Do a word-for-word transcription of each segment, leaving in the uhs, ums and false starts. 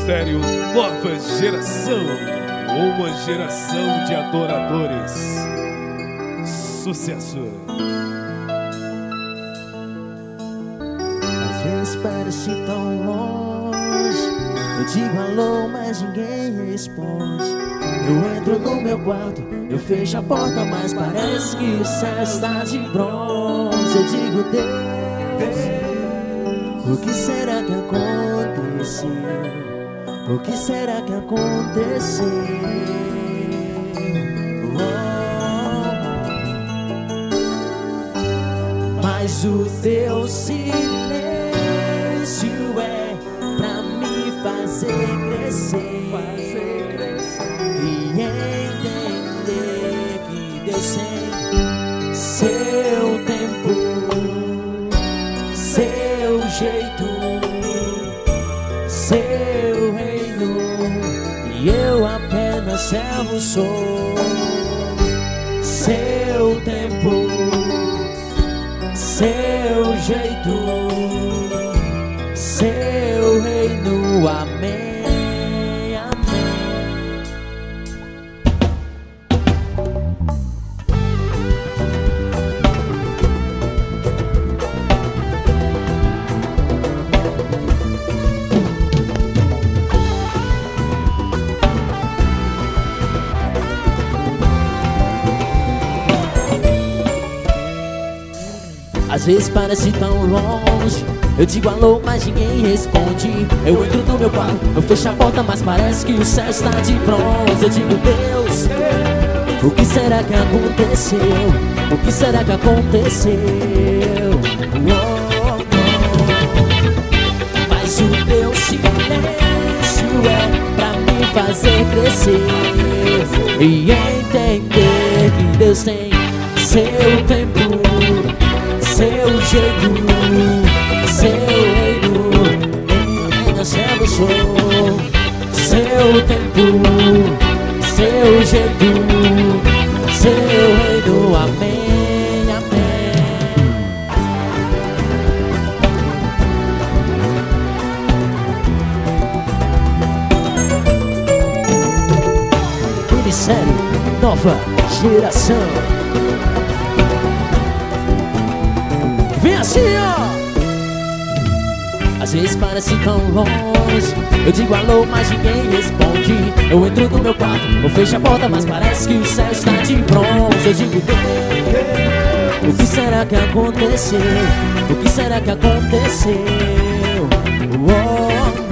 Ministério Nova Geração, uma geração de adoradores. Sucesso. Às vezes parece tão longe, eu digo alô, mas ninguém responde. Eu entro no meu quarto, eu fecho a porta, mas parece que o céu está de bronze. Eu digo, Deus, o que será que aconteceu? O que será que aconteceu? Oh. Mas o teu silêncio é pra me fazer crescer, fazer crescer e entender que Deus tem seu tempo, seu jeito, seu reino, e eu apenas servo sou. Seu tempo, seu jeito, seu reino, amém, amém. Às vezes parece tão longe, eu digo alô, mas ninguém responde. Eu entro no meu quarto, eu fecho a porta, mas parece que o céu está de bronze. Eu digo, Deus, o que será que aconteceu? O que será que aconteceu? Oh, oh. Mas o teu silêncio é pra me fazer crescer e entender que Deus tem seu tempo, seu jeito, seu reino, eu apenas servo sou. Seu tempo, seu jeito, seu reino, amém, amém. Ministério Nova Geração. Vem assim, ó. Às vezes parece tão longe, eu digo alô, mas ninguém responde. Eu entro no meu quarto, eu fecho a porta, mas parece que o céu está de bronze. Eu digo, Deus, o que será que aconteceu? O que será que aconteceu? Oh,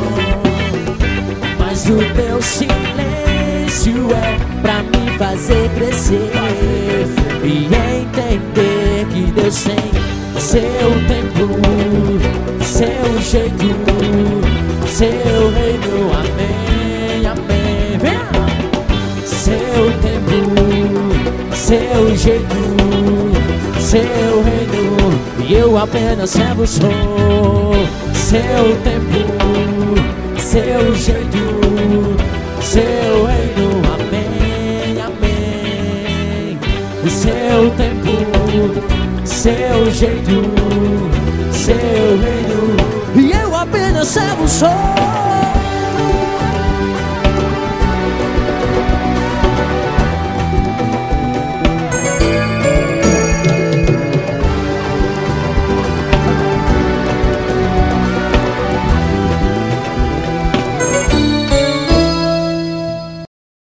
oh. Mas o teu silêncio é pra me fazer crescer e entender que Deus tem seu tempo, seu jeito, seu reino, amém, amém. Vem! Seu tempo, seu jeito, seu reino, e eu apenas servo sou. Seu tempo, seu jeito, seu reino, amém, amém. Seu tempo, seu jeito, seu reino, e eu apenas servo sou.